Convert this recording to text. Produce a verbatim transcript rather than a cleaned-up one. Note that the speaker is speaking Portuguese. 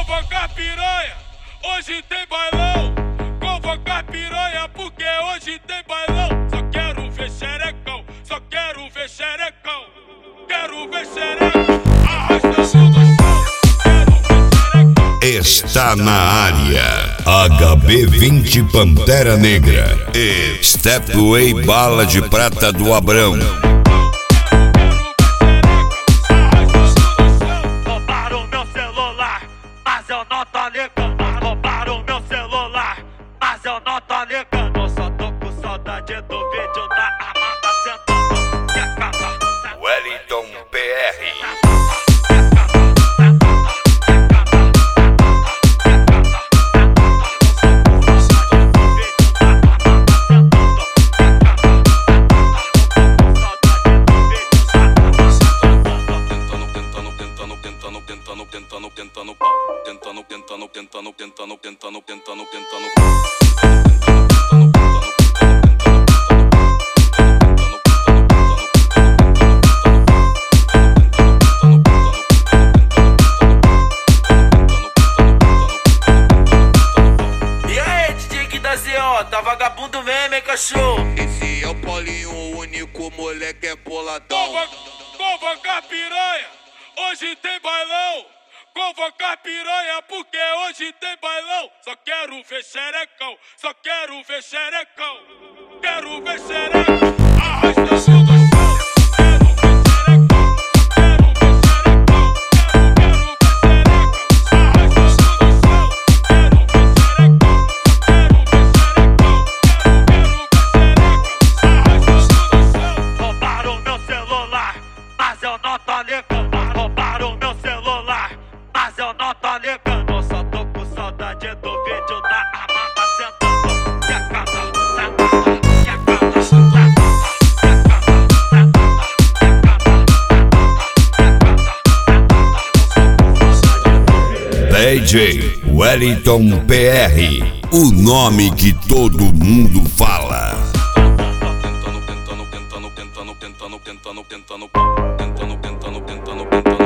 Convocar piranha, hoje tem bailão. Convocar piranha porque hoje tem bailão. Só quero ver xerecão, só quero ver xerecão. Quero ver xerecão, arrastando no chão. Quero ver xerecão. Está na área H B vinte Pantera Negra e Stepway Bala de Prata do Abrão. Roubaram meu celular, mas eu não tô ligando. Roubaram meu celular, mas eu não tô ligando. Só tô com saudade do vídeo da Amanda sentando. E acaba. Wellington P R. Tentando, tentando, tentando pau. Tentando, tentando, tentando, tentando, tentando, tentando, tentando E aí, D J da Z O, tá vagabundo mesmo, hein, cachorro? Esse é o Paulinho, o único moleque é boladão. Convocar piranha, hoje tem bailão. Convocar piranha porque hoje tem bailão. Só quero ver xerecão, só quero ver xerecão. Quero ver xerecão, arrastando no chão. Quero ver xerecão, quero ver xerecão. Quero ver xerecão, arrastando no chão. Quero ver xerecão, quero ver xerecão. Quero ver xerecão, arrastando no chão. Roubaram meu celular, mas eu não tô ligando. Roubaram meu celular, mas eu não tô ligando. Só tô com saudade do vídeo da Amanda sentando. E acaba, sentando. E acaba, sentando. D J Wellington P R, o nome que todo mundo fala. Tentando, tentando, tentando, tentando, tentando, tentando, tentando, tentando, tentando, tentando, tentando.